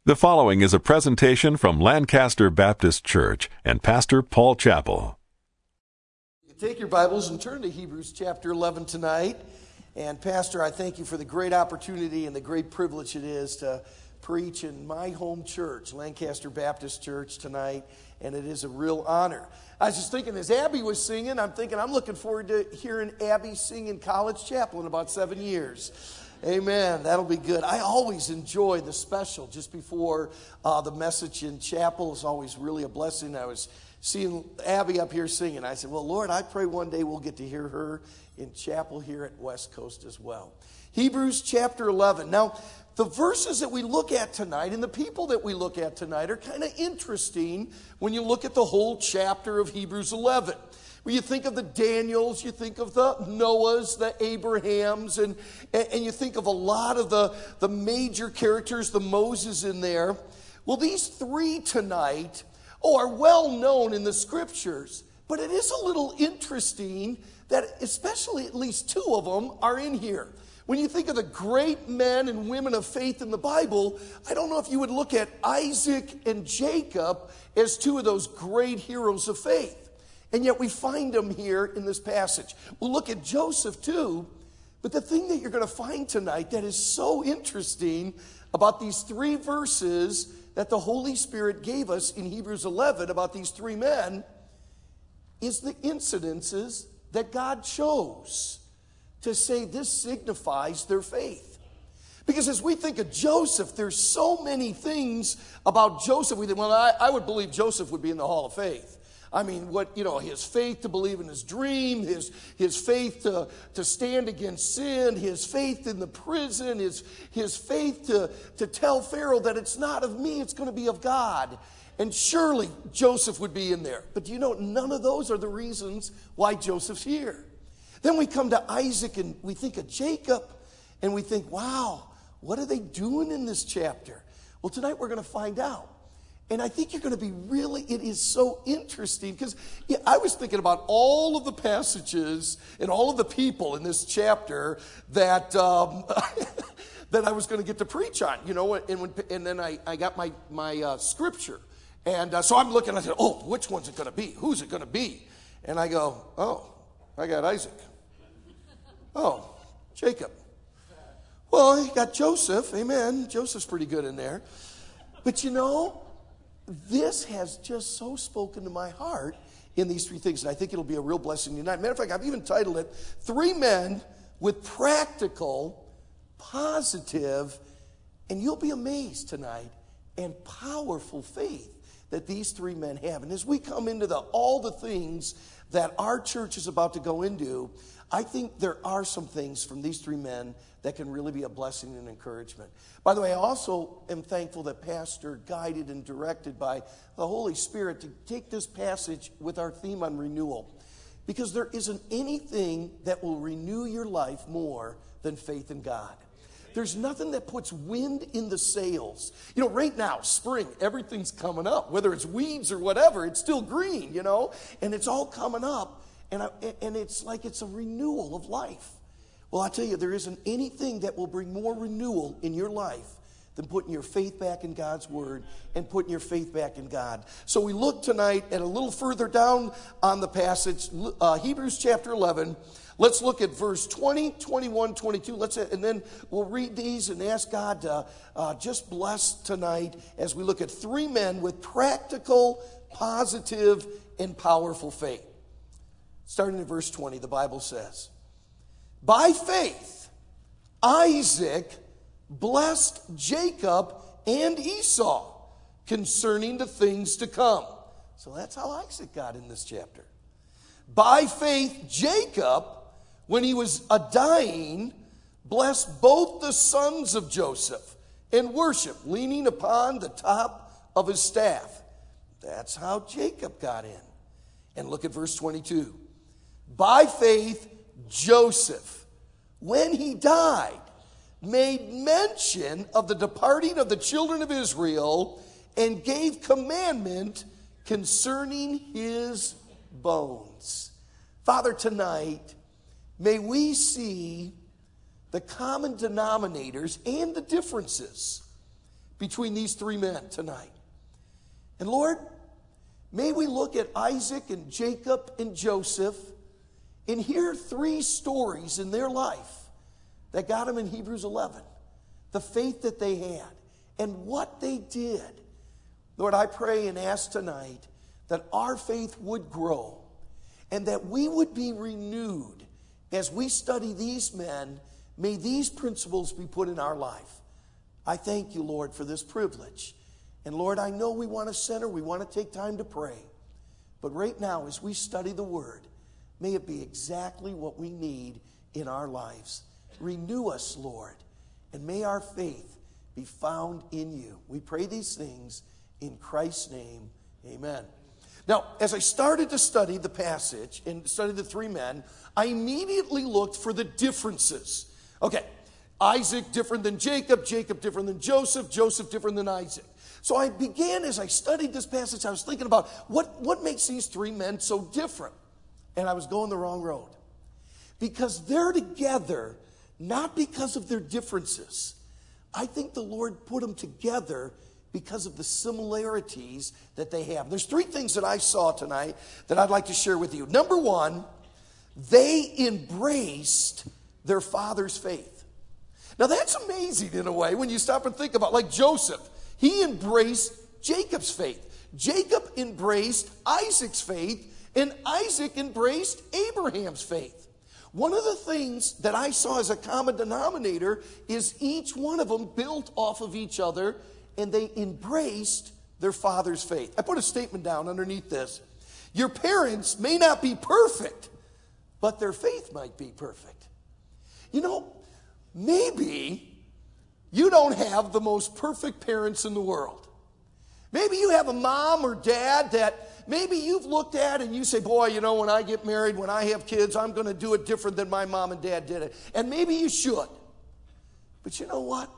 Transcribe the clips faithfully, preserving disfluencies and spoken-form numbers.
The following is a presentation from Lancaster Baptist Church and Pastor Paul Chappell. Take your Bibles and turn to Hebrews chapter eleven tonight. And Pastor, I thank you for the great opportunity and the great privilege it is to preach in my home church, Lancaster Baptist Church, tonight. And it is a real honor. I was just thinking, as Abby was singing, I'm thinking I'm looking forward to hearing Abby sing in College Chapel in about seven years. Amen. That'll be good. I always enjoy the special just before uh, the message in chapel. Is always really a blessing. I was seeing Abby up here singing. I said, well, Lord, I pray one day we'll get to hear her in chapel here at West Coast as well. Hebrews chapter eleven. Now, the verses that we look at tonight and the people that we look at tonight are kind of interesting when you look at the whole chapter of Hebrews eleven. When you think of the Daniels, you think of the Noahs, the Abrahams, and, and you think of a lot of the, the major characters, the Moses in there. Well, these three tonight oh, are well known in the scriptures, but it is a little interesting that especially at least two of them are in here. When you think of the great men and women of faith in the Bible, I don't know if you would look at Isaac and Jacob as two of those great heroes of faith. And yet we find them here in this passage. We'll look at Joseph too, but the thing that you're going to find tonight that is so interesting about these three verses that the Holy Spirit gave us in Hebrews eleven about these three men is the incidences that God chose to say this signifies their faith. Because as we think of Joseph, there's so many things about Joseph. We think, well, I, I would believe Joseph would be in the Hall of Faith. I mean, what, you know, his faith to believe in his dream, his, his faith to, to stand against sin, his faith in the prison, his, his faith to, to tell Pharaoh that it's not of me, it's going to be of God. And surely Joseph would be in there. But do you know, none of those are the reasons why Joseph's here. Then we come to Isaac and we think of Jacob and we think, wow, what are they doing in this chapter? Well, tonight we're going to find out. And I think you're going to be really, it is so interesting because yeah, I was thinking about all of the passages and all of the people in this chapter that um, that I was going to get to preach on, you know, and, when, and then I, I got my, my uh, scripture. And uh, so I'm looking, I said, oh, which one's it going to be? Who's it going to be? And I go, oh, I got Isaac. Oh, Jacob. Well, you got Joseph, amen. Joseph's pretty good in there. But you know, this has just so spoken to my heart in these three things. And I think it'll be a real blessing tonight. Matter of fact, I've even titled it, Three Men with Practical, Positive, and you'll be amazed tonight, and powerful faith that these three men have. And as we come into the all the things that our church is about to go into, I think there are some things from these three men that can really be a blessing and encouragement. By the way, I also am thankful that Pastor guided and directed by the Holy Spirit to take this passage with our theme on renewal. Because there isn't anything that will renew your life more than faith in God. There's nothing that puts wind in the sails. You know, right now, spring, everything's coming up. Whether it's weeds or whatever, it's still green, you know. And it's all coming up. And, I, and it's like it's a renewal of life. Well, I tell you, there isn't anything that will bring more renewal in your life than putting your faith back in God's Word and putting your faith back in God. So we look tonight at a little further down on the passage, uh, Hebrews chapter eleven. Let's look at verse twenty, twenty-one, twenty-two. Let's, and then we'll read these and ask God to uh, just bless tonight as we look at three men with practical, positive, and powerful faith. Starting in verse twenty, the Bible says, by faith, Isaac blessed Jacob and Esau concerning the things to come. So that's how Isaac got in this chapter. By faith, Jacob, when he was a dying, blessed both the sons of Joseph and worshiped, leaning upon the top of his staff. That's how Jacob got in. And look at verse twenty-two. By faith, Joseph, when he died, made mention of the departing of the children of Israel and gave commandment concerning his bones. Father, tonight, may we see the common denominators and the differences between these three men tonight. And Lord, may we look at Isaac and Jacob and Joseph and hear three stories in their life that got them in Hebrews eleven. The faith that they had and what they did. Lord, I pray and ask tonight that our faith would grow and that we would be renewed as we study these men. May these principles be put in our life. I thank you, Lord, for this privilege. And Lord, I know we want to center, we want to take time to pray. But right now, as we study the Word, may it be exactly what we need in our lives. Renew us, Lord, and may our faith be found in you. We pray these things in Christ's name. Amen. Now, as I started to study the passage and study the three men, I immediately looked for the differences. Okay, Isaac different than Jacob, Jacob different than Joseph, Joseph different than Isaac. So I began, as I studied this passage, I was thinking about what, what makes these three men so different. And I was going the wrong road. Because they're together, not because of their differences. I think the Lord put them together because of the similarities that they have. There's three things that I saw tonight that I'd like to share with you. Number one, they embraced their father's faith. Now that's amazing in a way when you stop and think about, like Joseph, he embraced Jacob's faith. Jacob embraced Isaac's faith, and Isaac embraced Abraham's faith. One of the things that I saw as a common denominator is each one of them built off of each other, and they embraced their father's faith. I put a statement down underneath this. Your parents may not be perfect, but their faith might be perfect. You know, maybe you don't have the most perfect parents in the world. Maybe you have a mom or dad that maybe you've looked at and you say, boy, you know, when I get married, when I have kids, I'm going to do it different than my mom and dad did it. And maybe you should. But you know what?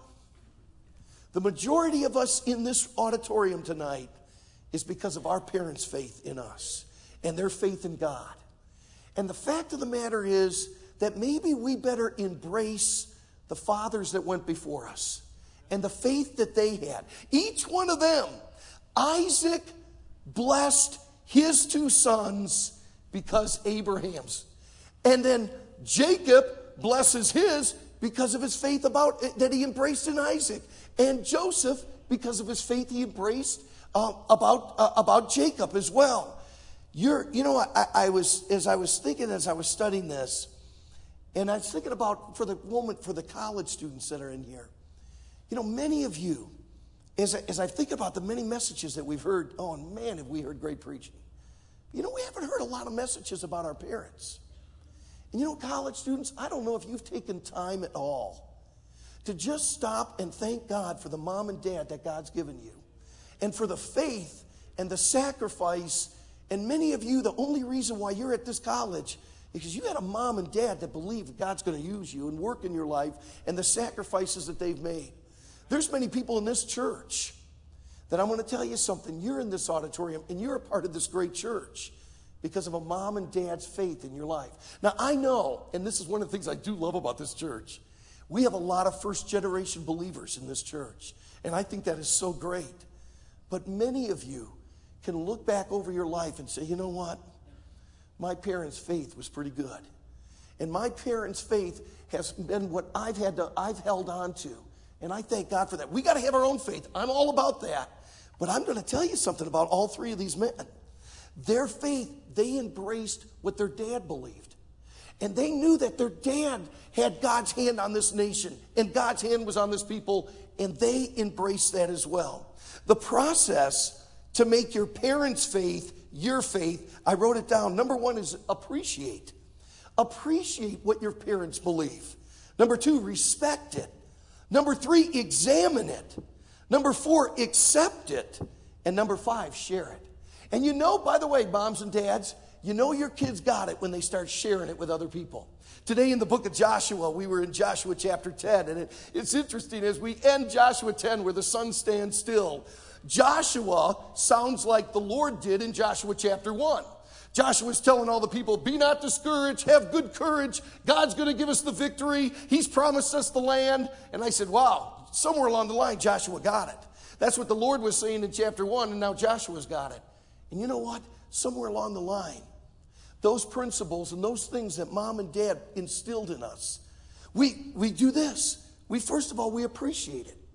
The majority of us in this auditorium tonight is because of our parents' faith in us and their faith in God. And the fact of the matter is that maybe we better embrace the fathers that went before us and the faith that they had. Each one of them, Isaac blessed his two sons because Abraham's. And then Jacob blesses his because of his faith about that he embraced in Isaac. And Joseph because of his faith he embraced uh, about uh, about Jacob as well. You're, you know, I, I was as I was thinking as I was studying this, and I was thinking about for the moment for the college students that are in here. You know, many of you, as I, as I think about the many messages that we've heard, oh man, have we heard great preaching. You know, we haven't heard a lot of messages about our parents. And you know, college students, I don't know if you've taken time at all to just stop and thank God for the mom and dad that God's given you. And for the faith and the sacrifice. And many of you, the only reason why you're at this college is because you had a mom and dad that believe that God's going to use you and work in your life and the sacrifices that they've made. There's many people in this church that I'm going to tell you something. You're in this auditorium and you're a part of this great church because of a mom and dad's faith in your life. Now, I know, and this is one of the things I do love about this church, we have a lot of first-generation believers in this church, and I think that is so great. But many of you can look back over your life and say, you know what? My parents' faith was pretty good. And my parents' faith has been what I've had to, I've held on to. And I thank God for that. We got to have our own faith. I'm all about that. But I'm going to tell you something about all three of these men. Their faith, they embraced what their dad believed. And they knew that their dad had God's hand on this nation. And God's hand was on this people. And they embraced that as well. The process to make your parents' faith your faith, I wrote it down. Number one is appreciate. Appreciate what your parents believe. Number two, respect it. Number three, examine it. Number four, accept it. And number five, share it. And you know, by the way, moms and dads, you know your kids got it when they start sharing it with other people. Today in the book of Joshua, we were in Joshua chapter ten, and it, it's interesting as we end Joshua ten where the sun stands still. Joshua sounds like the Lord did in Joshua chapter one. Joshua's telling all the people, be not discouraged, have good courage. God's going to give us the victory. He's promised us the land. And I said, wow, somewhere along the line, Joshua got it. That's what the Lord was saying in chapter one, and now Joshua's got it. And you know what? Somewhere along the line, those principles and those things that mom and dad instilled in us, we, we do this. We, first of all, we appreciate it.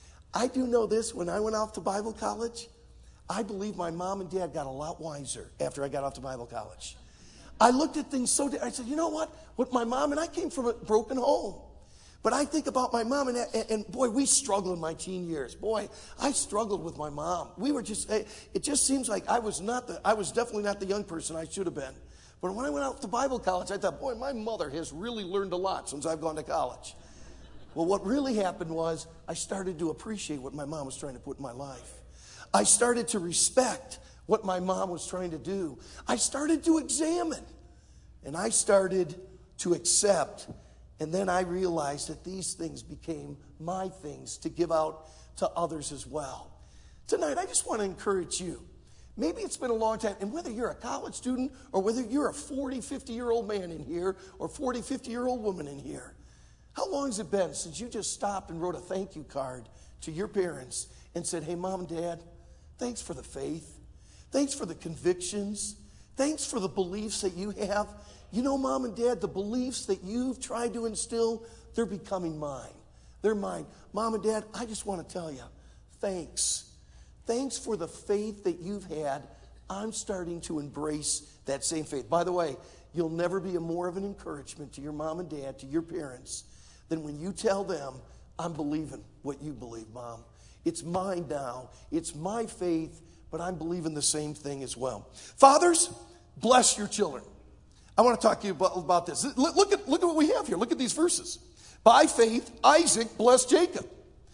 I do know this, when I went off to Bible college, I believe my mom and dad got a lot wiser after I got off to Bible college. I looked at things so, I said, you know what? With my mom, and I came from a broken home. But I think about my mom, and, and, and boy, we struggled in my teen years. Boy, I struggled with my mom. We were just, it just seems like I was not the, I was definitely not the young person I should have been. But when I went out to Bible college, I thought, boy, my mother has really learned a lot since I've gone to college. Well, what really happened was I started to appreciate what my mom was trying to put in my life. I started to respect what my mom was trying to do. I started to examine, and I started to accept. And then I realized that these things became my things to give out to others as well. Tonight, I just want to encourage you. Maybe it's been a long time, and whether you're a college student or whether you're a forty, fifty-year-old man in here or forty, fifty-year-old woman in here, how long has it been since you just stopped and wrote a thank you card to your parents and said, hey, Mom and Dad, thanks for the faith. Thanks for the convictions. Thanks for the beliefs that you have. You know, Mom and Dad, the beliefs that you've tried to instill, they're becoming mine. They're mine. Mom and Dad, I just want to tell you, thanks. Thanks for the faith that you've had. I'm starting to embrace that same faith. By the way, you'll never be a more of an encouragement to your mom and dad, to your parents, than when you tell them, I'm believing what you believe, Mom. It's mine now. It's my faith, but I'm believing the same thing as well. Fathers, bless your children. I want to talk to you about, about this. Look at, look at what we have here. Look at these verses. By faith, Isaac blessed Jacob.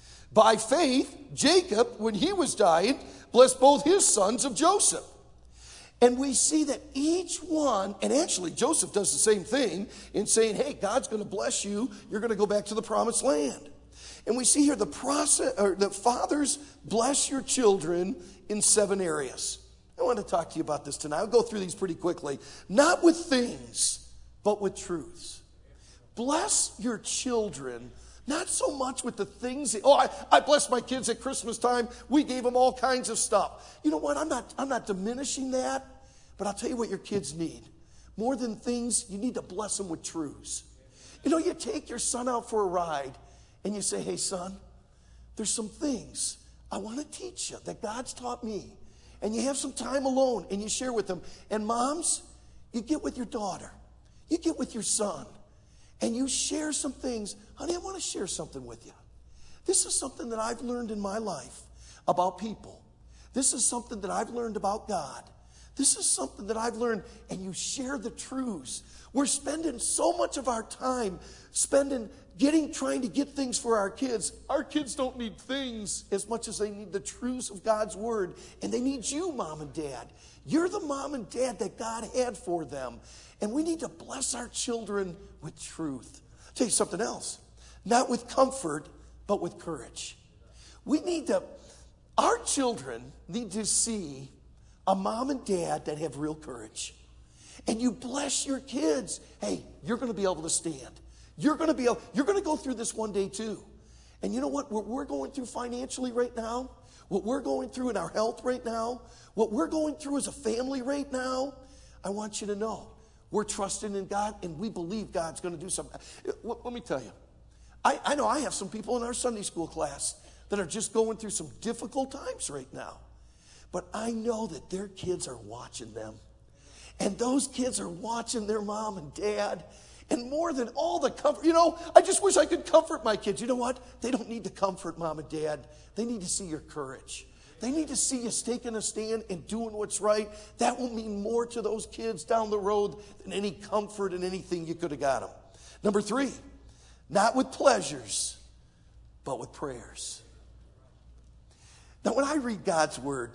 By faith, Jacob, when he was dying, blessed both his sons of Joseph. And we see that each one, and actually Joseph does the same thing in saying, hey, God's going to bless you. You're going to go back to the promised land. And we see here the process, or the fathers bless your children in seven areas. I want to talk to you about this tonight. I'll go through these pretty quickly. Not with things, but with truths. Bless your children, not so much with the things. That, oh, I, I blessed my kids at Christmas time. We gave them all kinds of stuff. You know what? I'm not, I'm not diminishing that, but I'll tell you what your kids need. More than things, you need to bless them with truths. You know, you take your son out for a ride, and you say, hey, son, there's some things I want to teach you that God's taught me. And you have some time alone, and you share with them. And moms, you get with your daughter. You get with your son. And you share some things. Honey, I want to share something with you. This is something that I've learned in my life about people. This is something that I've learned about God. This is something that I've learned, and you share the truths. We're spending so much of our time spending, getting, trying to get things for our kids. Our kids don't need things as much as they need the truths of God's word, and they need you, Mom and Dad. You're the mom and dad that God had for them, and we need to bless our children with truth. I'll tell you something else. Not with comfort, but with courage. We need to, our children need to see a mom and dad that have real courage. And you bless your kids. Hey, you're going to be able to stand. You're going to be able, you're going to go through this one day too. And you know what? What we're going through financially right now, what we're going through in our health right now, what we're going through as a family right now, I want you to know we're trusting in God and we believe God's going to do something. Let me tell you, I, I know I have some people in our Sunday school class that are just going through some difficult times right now. But I know that their kids are watching them. And those kids are watching their mom and dad. And more than all the comfort, you know, I just wish I could comfort my kids. You know what? They don't need to comfort mom and dad. They need to see your courage. They need to see you taking a stand and doing what's right. That will mean more to those kids down the road than any comfort and anything you could have got them. Number three, not with pleasures, but with prayers. Now, when I read God's word,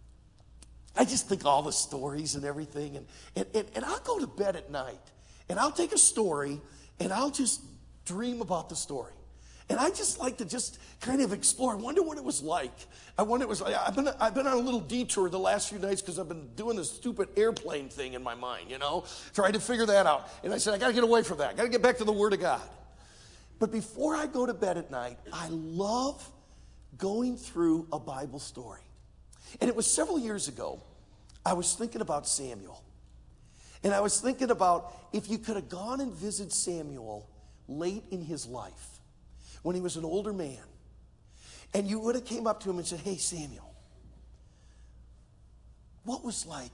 I just think all the stories and everything. And, and, and, and I'll go to bed at night, and I'll take a story, and I'll just dream about the story. And I just like to just kind of explore. I wonder what it was like. I wonder it was like. I've been, I've been on a little detour the last few nights because I've been doing this stupid airplane thing in my mind, you know, trying to figure that out. And I said, I got to get away from that. I got to get back to the Word of God. But before I go to bed at night, I love going through a Bible story. And it was several years ago, I was thinking about Samuel. And I was thinking about if you could have gone and visited Samuel late in his life, when he was an older man, and you would have came up to him and said, hey, Samuel, what was like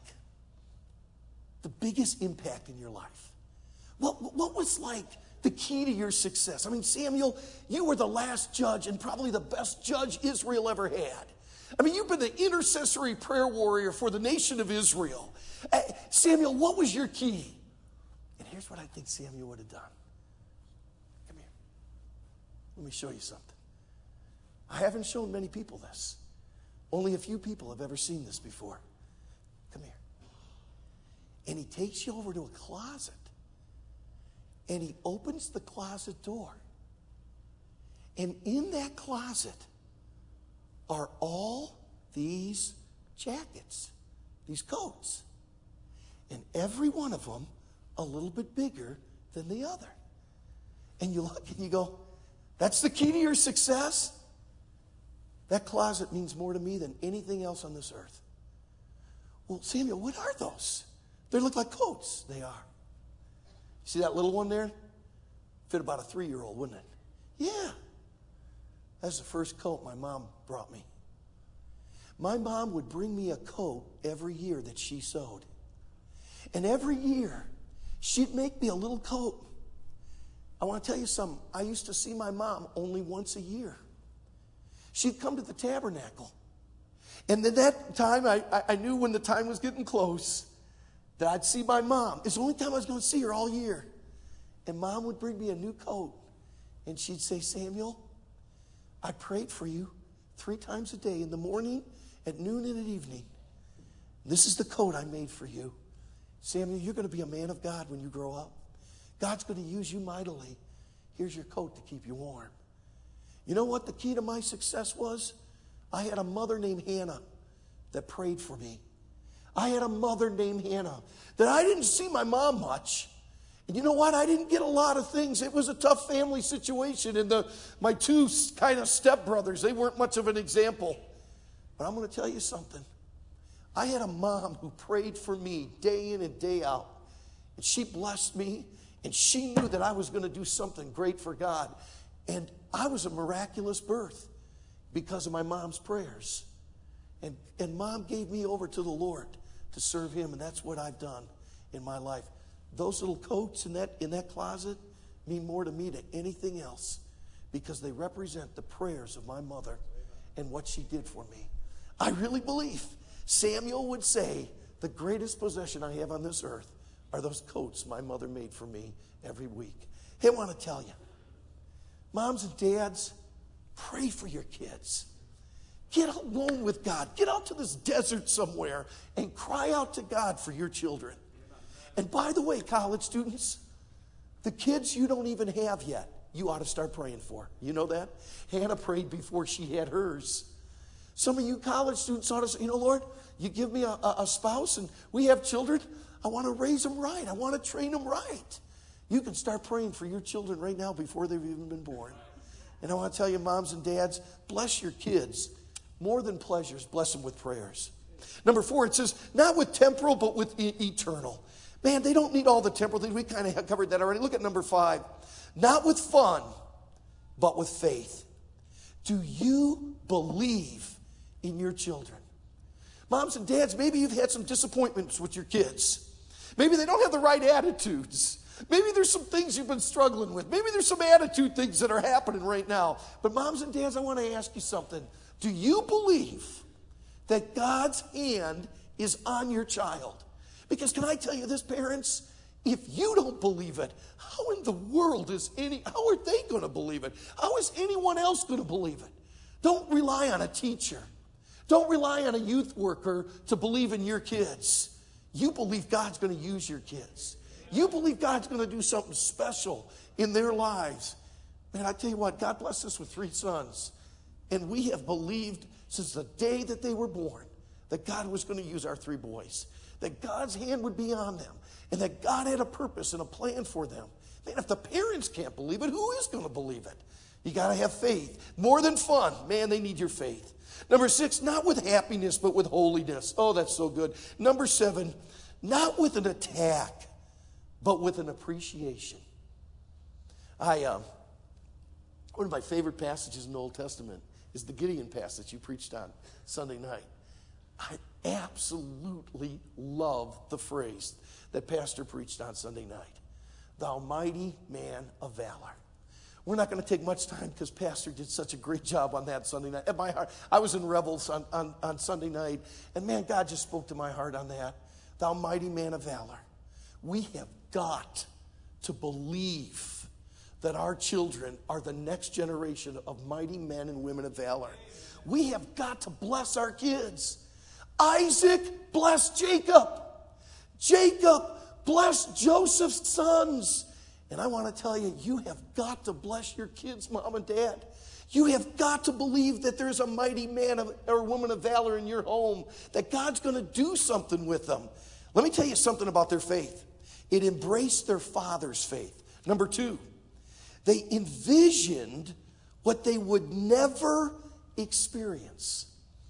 the biggest impact in your life? What, what was like the key to your success? I mean, Samuel, you were the last judge and probably the best judge Israel ever had. I mean, you've been the intercessory prayer warrior for the nation of Israel. Uh, Samuel, what was your key? And here's what I think Samuel would have done. Come here. Let me show you something. I haven't shown many people this. Only a few people have ever seen this before. Come here. And he takes you over to a closet. And he opens the closet door. And in that closet are all these jackets, these coats. And every one of them a little bit bigger than the other. And you look and you go, that's the key to your success? That closet means more to me than anything else on this earth. Well, Samuel, what are those? They look like coats. They are. See that little one there? Fit about a three-year-old, wouldn't it? Yeah. That's the first coat my mom brought me. My mom would bring me a coat every year that she sewed. And every year, she'd make me a little coat. I want to tell you something. I used to see my mom only once a year. She'd come to the tabernacle. And at that time, I, I knew when the time was getting close that I'd see my mom. It's the only time I was going to see her all year. And Mom would bring me a new coat. And she'd say, Samuel, I prayed for you three times a day, in the morning, at noon, and at evening. This is the coat I made for you. Samuel, you're going to be a man of God when you grow up. God's going to use you mightily. Here's your coat to keep you warm. You know what the key to my success was? I had a mother named Hannah that prayed for me. I had a mother named Hannah that I didn't see my mom much. And you know what? I didn't get a lot of things. It was a tough family situation. And the, my two kind of stepbrothers, they weren't much of an example. But I'm going to tell you something. I had a mom who prayed for me day in and day out. And she blessed me. And she knew that I was going to do something great for God. And I was a miraculous birth because of my mom's prayers. And, and Mom gave me over to the Lord to serve Him. And that's what I've done in my life. Those little coats in that, in that closet mean more to me than anything else because they represent the prayers of my mother and what she did for me. I really believe Samuel would say the greatest possession I have on this earth are those coats my mother made for me every week. Hey, I want to tell you, moms and dads, pray for your kids. Get alone with God. Get out to this desert somewhere and cry out to God for your children. And by the way, college students, the kids you don't even have yet, you ought to start praying for. You know that? Hannah prayed before she had hers. Some of you college students ought to say, you know, Lord, you give me a, a spouse and we have children. I want to raise them right. I want to train them right. You can start praying for your children right now before they've even been born. And I want to tell you, moms and dads, bless your kids. More than pleasures, bless them with prayers. Number four, it says, not with temporal, but with e- eternal. Man, they don't need all the temporal things. We kind of covered that already. Look at number five. Not with fun, but with faith. Do you believe in your children? Moms and dads, maybe you've had some disappointments with your kids. Maybe they don't have the right attitudes. Maybe there's some things you've been struggling with. Maybe there's some attitude things that are happening right now. But moms and dads, I want to ask you something. Do you believe that God's hand is on your child? Because can I tell you this, parents? If you don't believe it, how in the world is any, how are they going to believe it? How is anyone else going to believe it? Don't rely on a teacher. Don't rely on a youth worker to believe in your kids. You believe God's going to use your kids. You believe God's going to do something special in their lives. Man, I tell you what, God blessed us with three sons. And we have believed since the day that they were born that God was going to use our three boys. That God's hand would be on them. And that God had a purpose and a plan for them. Man, if the parents can't believe it, who is going to believe it? You got to have faith. More than fun. Man, they need your faith. Number six, not with happiness, but with holiness. Oh, that's so good. Number seven, not with an attack, but with an appreciation. I, um, one of my favorite passages in the Old Testament is the Gideon passage you preached on Sunday night. I absolutely love the phrase that Pastor preached on Sunday night. Thou mighty man of valor. We're not going to take much time because Pastor did such a great job on that Sunday night. At my heart, I was in Revels on, on, on Sunday night, and man, God just spoke to my heart on that. Thou mighty man of valor. We have got to believe that our children are the next generation of mighty men and women of valor. We have got to bless our kids. Isaac blessed Jacob. Jacob blessed Joseph's sons. And I want to tell you, you have got to bless your kids, mom and dad. You have got to believe that there's a mighty man of, or woman of valor in your home, that God's going to do something with them. Let me tell you something about their faith. It embraced their father's faith. Number two, they envisioned what they would never experience.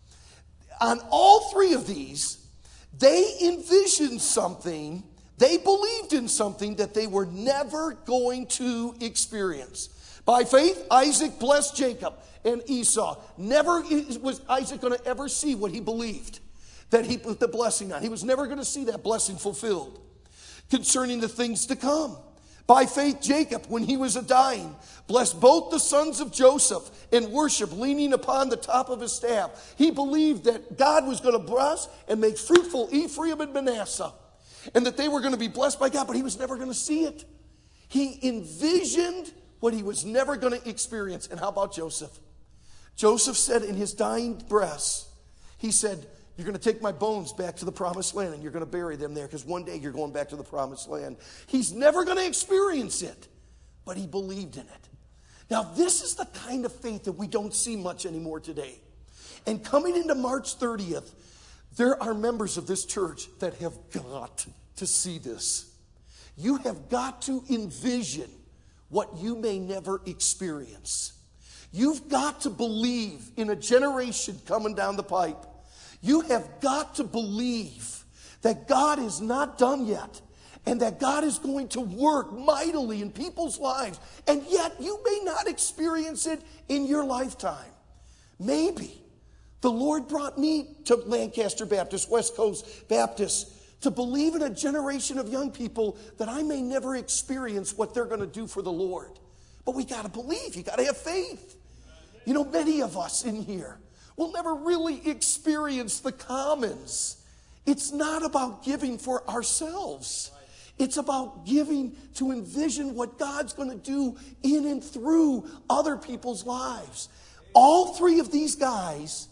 On all three of these, they envisioned something. They believed in something that they were never going to experience. By faith, Isaac blessed Jacob and Esau. Never was Isaac going to ever see what he believed that he put the blessing on. He was never going to see that blessing fulfilled. Concerning the things to come. By faith, Jacob, when he was a dying, blessed both the sons of Joseph and worship leaning upon the top of his staff. He believed that God was going to bless and make fruitful Ephraim and Manasseh. And that they were going to be blessed by God, but he was never going to see it. He envisioned what he was never going to experience. And how about Joseph? Joseph said in his dying breath, he said, you're going to take my bones back to the promised land and you're going to bury them there because one day you're going back to the promised land. He's never going to experience it, but he believed in it. Now, this is the kind of faith that we don't see much anymore today. And coming into March thirtieth, there are members of this church that have got to see this. You have got to envision what you may never experience. You've got to believe in a generation coming down the pipe. You have got to believe that God is not done yet and that God is going to work mightily in people's lives, and yet you may not experience it in your lifetime. Maybe. The Lord brought me to Lancaster Baptist, West Coast Baptist, to believe in a generation of young people that I may never experience what they're going to do for the Lord. But we got to believe. You got to have faith. You know, many of us in here will never really experience the commons. It's not about giving for ourselves. It's about giving to envision what God's going to do in and through other people's lives. All three of these guys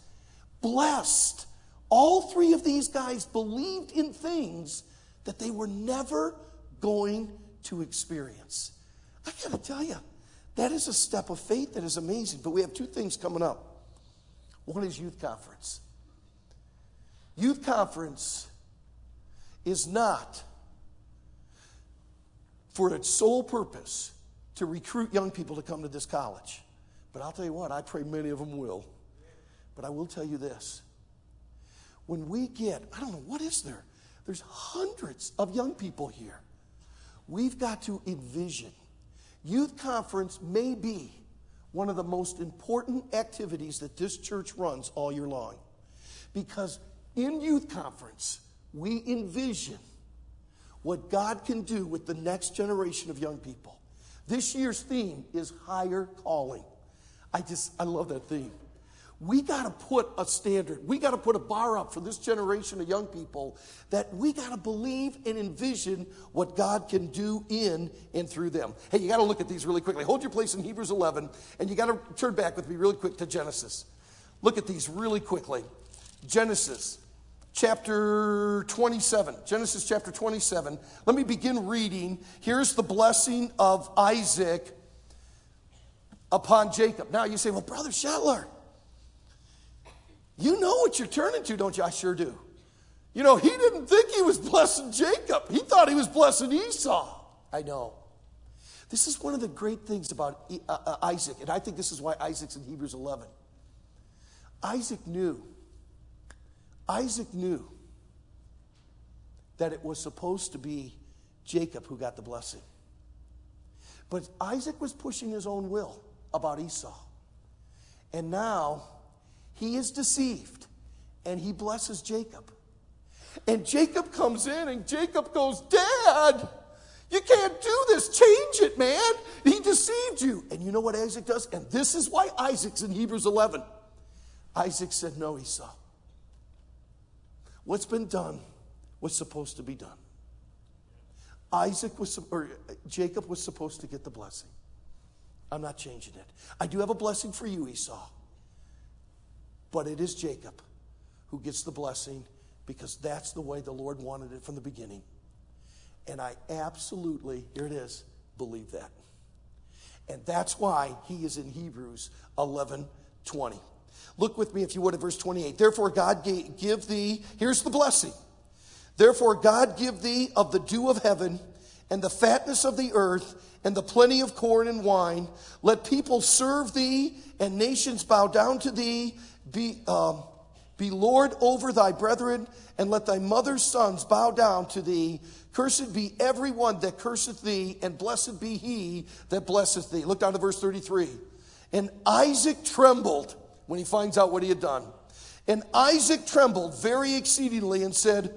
blessed. All three of these guys believed in things that they were never going to experience. I got to tell you, that is a step of faith that is amazing. But we have two things coming up. One is youth conference. Youth conference is not for its sole purpose to recruit young people to come to this college. But I'll tell you what, I pray many of them will. But I will tell you this. When we get, I don't know, what is there? There's hundreds of young people here. We've got to envision. Youth conference may be one of the most important activities that this church runs all year long. Because in youth conference, we envision what God can do with the next generation of young people. This year's theme is higher calling. I just, I love that theme. We got to put a standard. We got to put a bar up for this generation of young people that we got to believe and envision what God can do in and through them. Hey, you got to look at these really quickly. Hold your place in Hebrews eleven, and you got to turn back with me really quick to Genesis. Look at these really quickly. Genesis chapter twenty-seven. Genesis chapter twenty-seven. Let me begin reading. Here's the blessing of Isaac upon Jacob. Now you say, well, Brother Shetler, you know what you're turning to, don't you? I sure do. You know, he didn't think he was blessing Jacob. He thought he was blessing Esau. I know. This is one of the great things about uh, uh, Isaac, and I think this is why Isaac's in Hebrews eleven. Isaac knew, Isaac knew that it was supposed to be Jacob who got the blessing. But Isaac was pushing his own will about Esau. And now he is deceived, and he blesses Jacob. And Jacob comes in, and Jacob goes, Dad, you can't do this. Change it, man. He deceived you. And you know what Isaac does? And this is why Isaac's in Hebrews eleven. Isaac said, no, Esau. What's been done was supposed to be done. Isaac was, or Jacob was supposed to get the blessing. I'm not changing it. I do have a blessing for you, Esau. But it is Jacob who gets the blessing because that's the way the Lord wanted it from the beginning. And I absolutely, here it is, believe that. And that's why he is in Hebrews eleven twenty. Look with me, if you would, at verse twenty-eight. Therefore God gave, give thee, here's the blessing. Therefore God give thee of the dew of heaven and the fatness of the earth and the plenty of corn and wine. Let people serve thee and nations bow down to thee. Be, um, be Lord over thy brethren, and let thy mother's sons bow down to thee. Cursed be every one that curseth thee, and blessed be he that blesseth thee. Look down to verse thirty-three. And Isaac trembled when he finds out what he had done. And Isaac trembled very exceedingly and said,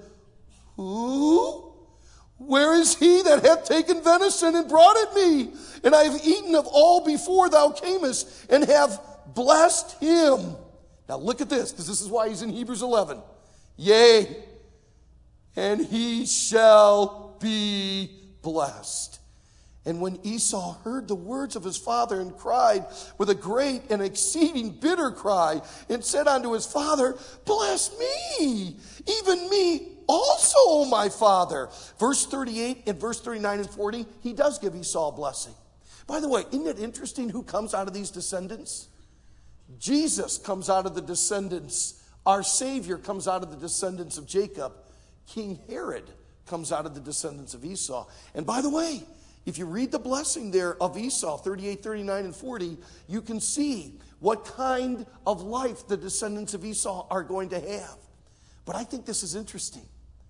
Who? Where is he that hath taken venison and brought it me? And I have eaten of all before thou camest, and have blessed him. Now look at this, because this is why he's in Hebrews eleven. Yea, and he shall be blessed. And when Esau heard the words of his father, and cried with a great and exceeding bitter cry, and said unto his father, Bless me, even me also, O my father. Verse thirty-eight and verse thirty-nine and forty, he does give Esau a blessing. By the way, isn't it interesting who comes out of these descendants? Jesus comes out of the descendants. Our Savior comes out of the descendants of Jacob. King Herod comes out of the descendants of Esau. And by the way, if you read the blessing there of Esau, thirty-eight, thirty-nine, and forty, you can see what kind of life the descendants of Esau are going to have. But I think this is interesting.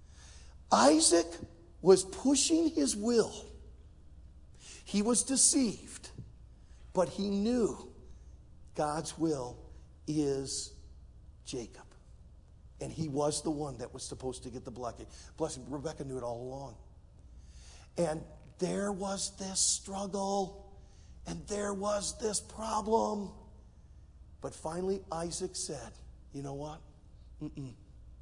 Isaac was pushing his will. He was deceived, but he knew God's will is Jacob. And he was the one that was supposed to get the blessing. Rebekah knew it all along. And there was this struggle, and there was this problem. But finally, Isaac said, you know what? Mm-mm.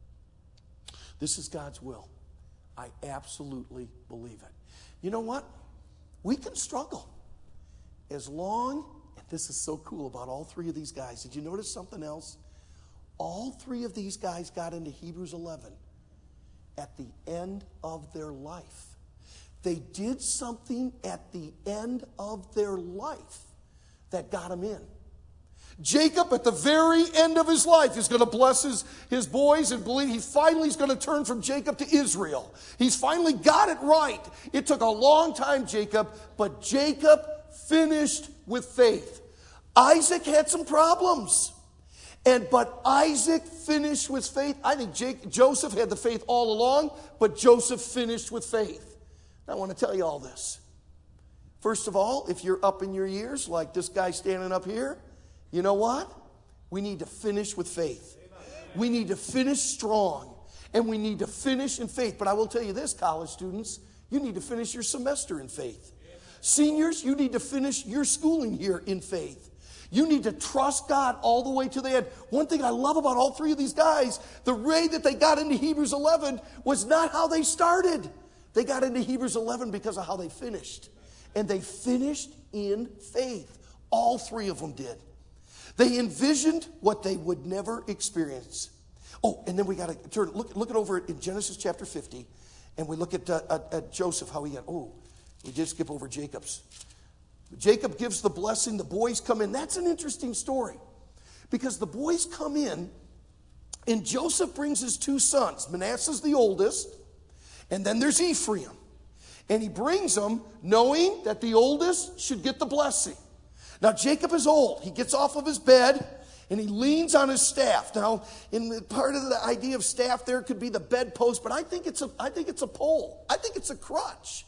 This is God's will. I absolutely believe it. You know what? We can struggle as long, and this is so cool about all three of these guys. Did you notice something else? All three of these guys got into Hebrews eleven at the end of their life. They did something at the end of their life that got them in. Jacob, at the very end of his life, is going to bless his, his boys and believe he finally is going to turn from Jacob to Israel. He's finally got it right. It took a long time, Jacob, but Jacob finished with faith. Isaac had some problems, and but Isaac finished with faith. I think Jake, Joseph had the faith all along, but Joseph finished with faith. Now, I want to tell you all this. First of all, if you're up in your years, like this guy standing up here, you know what? We need to finish with faith. We need to finish strong. And we need to finish in faith. But I will tell you this, college students, you need to finish your semester in faith. Seniors, you need to finish your schooling here in faith. You need to trust God all the way to the end. One thing I love about all three of these guys, the way that they got into Hebrews eleven was not how they started. They got into Hebrews eleven because of how they finished. And they finished in faith. All three of them did. They envisioned what they would never experience. Oh, and then we got to turn, look, look it over in Genesis chapter fifty, and we look at, uh, at, at Joseph, how he got, oh, we did skip over Jacob's. Jacob gives the blessing, the boys come in. That's an interesting story, because the boys come in, and Joseph brings his two sons. Manasseh's the oldest, and then there's Ephraim. And he brings them knowing that the oldest should get the blessing. Now, Jacob is old. He gets off of his bed and he leans on his staff. Now, in the, part of the idea of staff there could be the bedpost, but I think it's a, I think it's a pole. I think it's a crutch.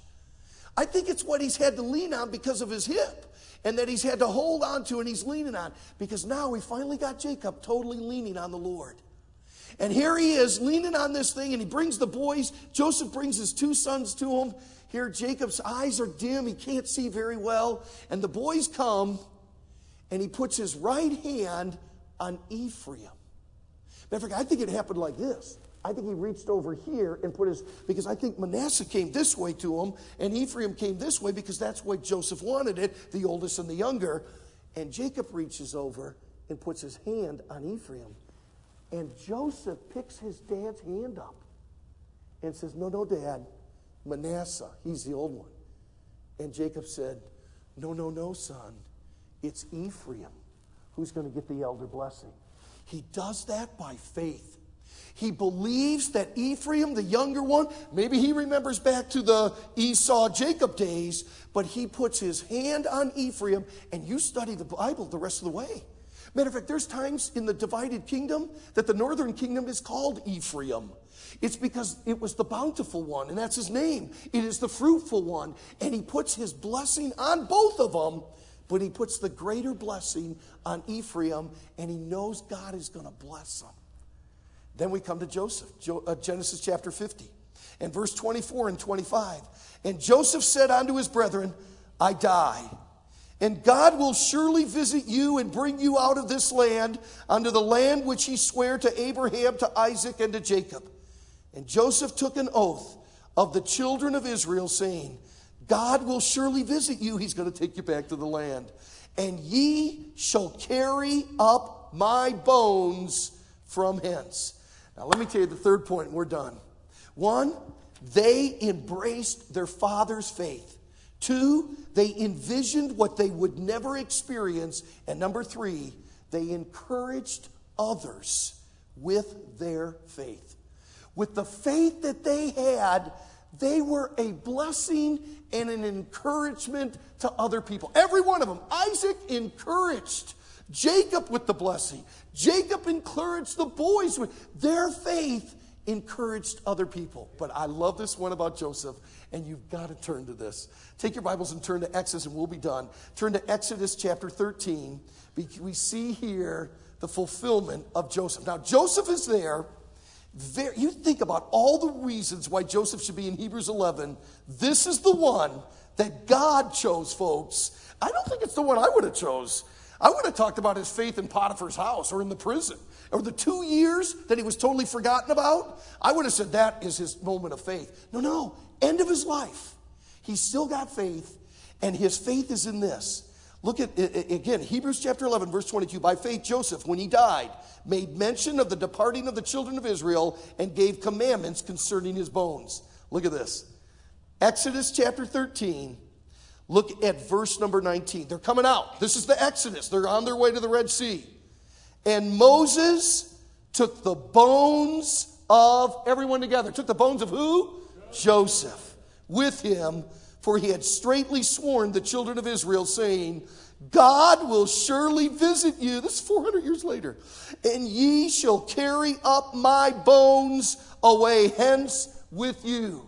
I think it's what he's had to lean on because of his hip, and that he's had to hold on to and he's leaning on, because now we finally got Jacob totally leaning on the Lord. And here he is leaning on this thing, and he brings the boys. Joseph brings his two sons to him. Here Jacob's eyes are dim. He can't see very well. And the boys come, and he puts his right hand on Ephraim. Matter of fact, I think it happened like this. I think he reached over here and put his, because I think Manasseh came this way to him, and Ephraim came this way because that's the way Joseph wanted it, the oldest and the younger. And Jacob reaches over and puts his hand on Ephraim. And Joseph picks his dad's hand up and says, no, no, Dad, Manasseh, he's the old one. And Jacob said, no, no, no, son, it's Ephraim who's going to get the elder blessing. He does that by faith. He believes that Ephraim, the younger one, maybe he remembers back to the Esau-Jacob days, but he puts his hand on Ephraim, and you study the Bible the rest of the way. Matter of fact, there's times in the divided kingdom that the northern kingdom is called Ephraim. It's because it was the bountiful one, and that's his name. It is the fruitful one, and he puts his blessing on both of them, but he puts the greater blessing on Ephraim, and he knows God is going to bless him. Then we come to Joseph, Genesis chapter fifty, and verse twenty-four and twenty-five. And Joseph said unto his brethren, I die, and God will surely visit you and bring you out of this land unto the land which he sware to Abraham, to Isaac, and to Jacob. And Joseph took an oath of the children of Israel, saying, God will surely visit you. He's going to take you back to the land. And ye shall carry up my bones from hence. Now let me tell you the third point, and we're done. One, they embraced their father's faith. Two, they envisioned what they would never experience. And number three, they encouraged others with their faith. With the faith that they had, they were a blessing and an encouragement to other people. Every one of them. Isaac encouraged Jacob with the blessing. Jacob encouraged the boys with their faith, encouraged other people. But I love this one about Joseph, and you've got to turn to this. Take your Bibles and turn to Exodus, and we'll be done. Turn to Exodus chapter thirteen. We see here the fulfillment of Joseph. Now, Joseph is there. There, you think about all the reasons why Joseph should be in Hebrews eleven. This is the one that God chose, folks. I don't think it's the one I would have chose. I would have talked about his faith in Potiphar's house or in the prison. Or the two years that he was totally forgotten about. I would have said that is his moment of faith. No, no. End of his life. He's still got faith. And his faith is in this. Look at, again, Hebrews chapter eleven, verse twenty-two. By faith, Joseph, when he died, made mention of the departing of the children of Israel and gave commandments concerning his bones. Look at this. Exodus chapter thirteen. Look at verse number nineteen. They're coming out. This is the Exodus. They're on their way to the Red Sea. And Moses took the bones of, everyone together, took the bones of who? Joseph. With him, for he had straitly sworn the children of Israel, saying, God will surely visit you. This is four hundred years later. And ye shall carry up my bones away hence with you.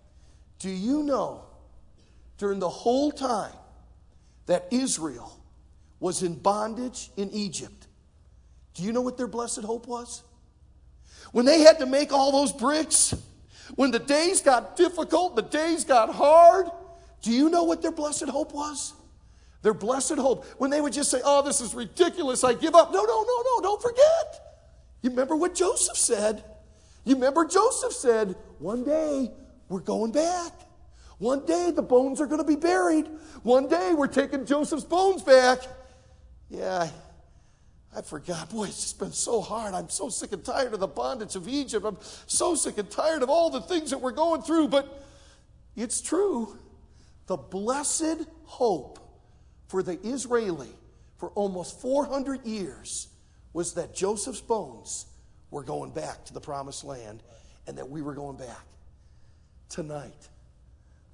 Do you know, during the whole time that Israel was in bondage in Egypt, do you know what their blessed hope was? When they had to make all those bricks, when the days got difficult, the days got hard, do you know what their blessed hope was? Their blessed hope. When they would just say, oh, this is ridiculous, I give up. No, no, no, no, don't forget. You remember what Joseph said? You remember Joseph said, one day we're going back. One day the bones are going to be buried. One day we're taking Joseph's bones back. Yeah, I forgot. Boy, it's just been so hard. I'm so sick and tired of the bondage of Egypt. I'm so sick and tired of all the things that we're going through. But it's true. The blessed hope for the Israeli for almost four hundred years was that Joseph's bones were going back to the promised land and that we were going back. Tonight,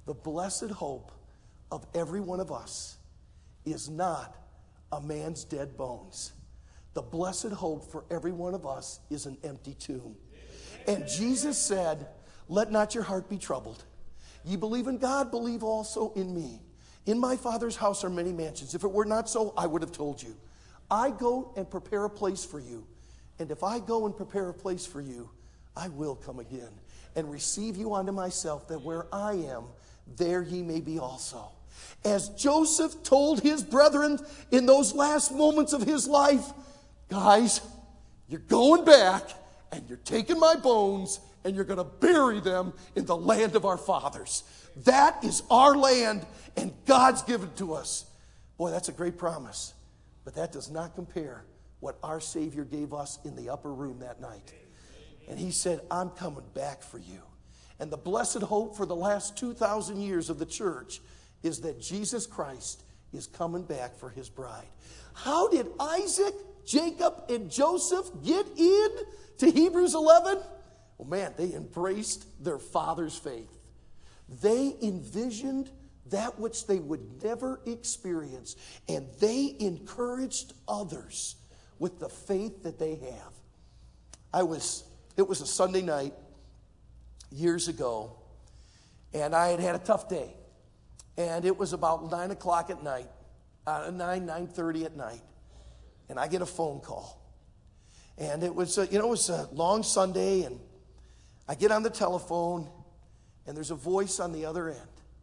The blessed hope of every one of us is not a man's dead bones. The blessed hope for every one of us is an empty tomb. And Jesus said, let not your heart be troubled. Ye believe in God, believe also in me. In my Father's house are many mansions. If it were not so, I would have told you. I go and prepare a place for you. And if I go and prepare a place for you, I will come again and receive you unto myself, that where I am, there ye may be also. As Joseph told his brethren in those last moments of his life, guys, you're going back and you're taking my bones and you're going to bury them in the land of our fathers. That is our land, and God's given it to us. Boy, that's a great promise. But that does not compare what our Savior gave us in the upper room that night. And he said, I'm coming back for you. And the blessed hope for the last two thousand years of the church is that Jesus Christ is coming back for his bride. How did Isaac, Jacob, and Joseph get in to Hebrews eleven? Well, man, they embraced their father's faith. They envisioned that which they would never experience, and they encouraged others with the faith that they have. I was, it was a Sunday night years ago, and I had had a tough day. And it was about nine o'clock at night, uh, nine, nine thirty at night, and I get a phone call. And it was, a, you know, it was a long Sunday, and I get on the telephone, and there's a voice on the other end.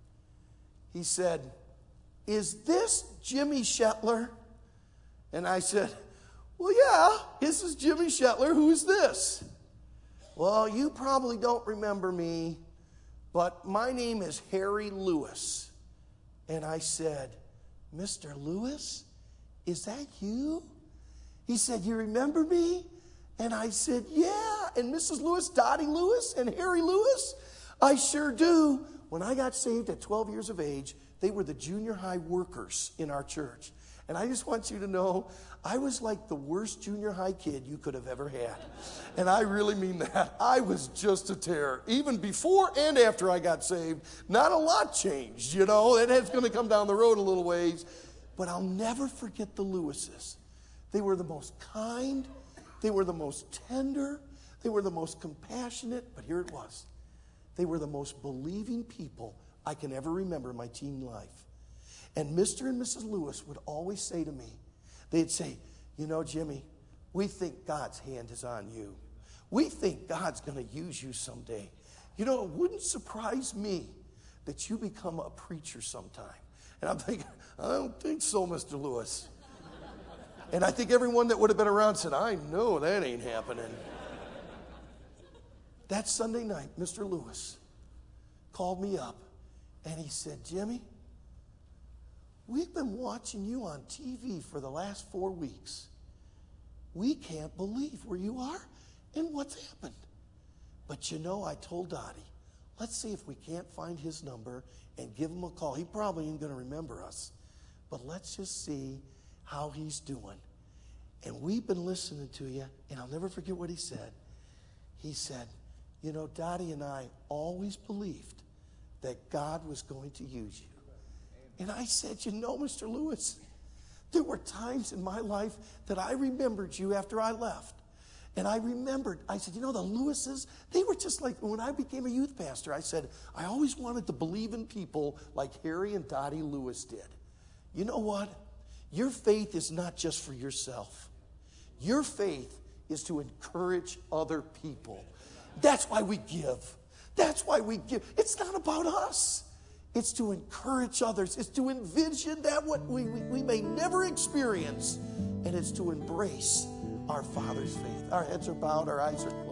He said, is this Jimmy Shetler? And I said, well, yeah, this is Jimmy Shetler. Who is this? Well, you probably don't remember me, but my name is Harry Lewis. And I said, Mister Lewis, is that you? He said, you remember me? And I said, yeah. And Missus Lewis, Dottie Lewis, and Harry Lewis? I sure do. When I got saved at twelve years of age, they were the junior high workers in our church. And I just want you to know, I was like the worst junior high kid you could have ever had. And I really mean that. I was just a terror. Even before and after I got saved, not a lot changed, you know. And it's going to come down the road a little ways. But I'll never forget the Lewises. They were the most kind. They were the most tender. They were the most compassionate. But here it was. They were the most believing people I can ever remember in my teen life. And Mister and Missus Lewis would always say to me, they'd say, you know, Jimmy, we think God's hand is on you. We think God's going to use you someday. You know, it wouldn't surprise me that you become a preacher sometime. And I'm thinking, I don't think so, Mister Lewis. And I think everyone that would have been around said, I know that ain't happening. That Sunday night, Mister Lewis called me up and he said, Jimmy, we've been watching you on T V for the last four weeks. We can't believe where you are and what's happened. But you know, I told Dottie, let's see if we can't find his number and give him a call. He probably ain't going to remember us, but let's just see how he's doing. And we've been listening to you, and I'll never forget what he said. He said, you know, Dottie and I always believed that God was going to use you. And I said, you know, Mister Lewis, there were times in my life that I remembered you after I left. And I remembered, I said, you know, the Lewises, they were just like, when I became a youth pastor, I said, I always wanted to believe in people like Harry and Dottie Lewis did. You know what? Your faith is not just for yourself. Your faith is to encourage other people. That's why we give. That's why we give. It's not about us. It's to encourage others. It's to envision that what we, we, we may never experience. And it's to embrace our Father's faith. Our heads are bowed, our eyes are closed.